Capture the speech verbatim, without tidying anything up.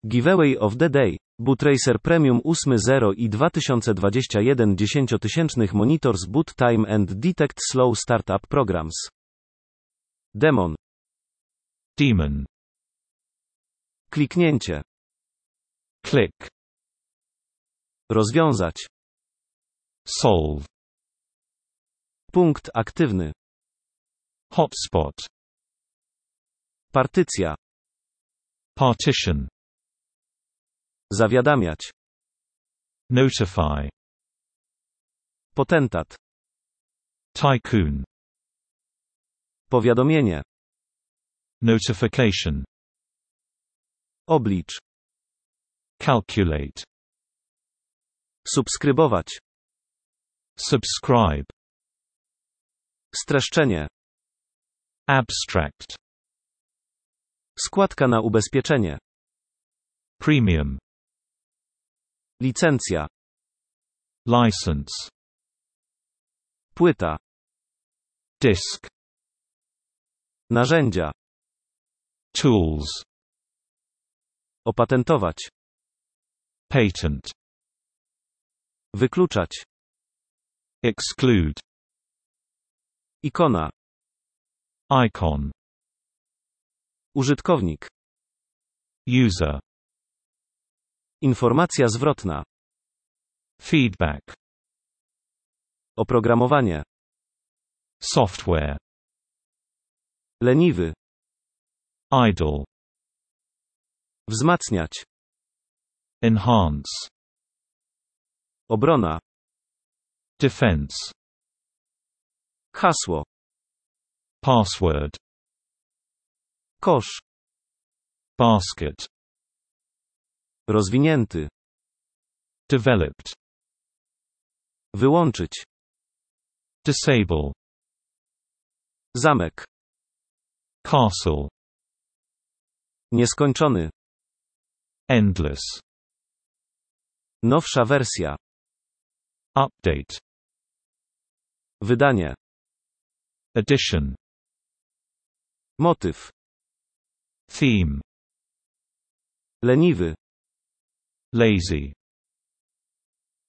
Giveaway of the Day. Boot Racer Premium osiem zero i dwa tysiące dwadzieścia jeden dziesięciotysięcznych Monitors Boot Time and Detect Slow Startup Programs. Demon. Demon. Kliknięcie. Click. Rozwiązać. Solve. Punkt aktywny. Hotspot. Partycja. Partition. Zawiadamiać. Notify. Potentat. Tycoon. Powiadomienie. Notification. Oblicz. Calculate. Subskrybować. Subscribe. Streszczenie. Abstract. Składka na ubezpieczenie. Premium. Licencja. License. Płyta. Disk. Narzędzia. Tools. Opatentować. Patent. Wykluczać. Exclude. Ikona. Icon. Użytkownik. User. Informacja zwrotna. Feedback. Oprogramowanie. Software. Leniwy. Idle. Wzmacniać. Enhance. Obrona. Defense. Hasło. Password. Kosz. Basket. Rozwinięty. Developed. Wyłączyć. Disable. Zamek. Castle. Nieskończony. Endless. Nowsza wersja. Update. Wydanie. Edition. Motyw. Theme. Leniwy. Lazy.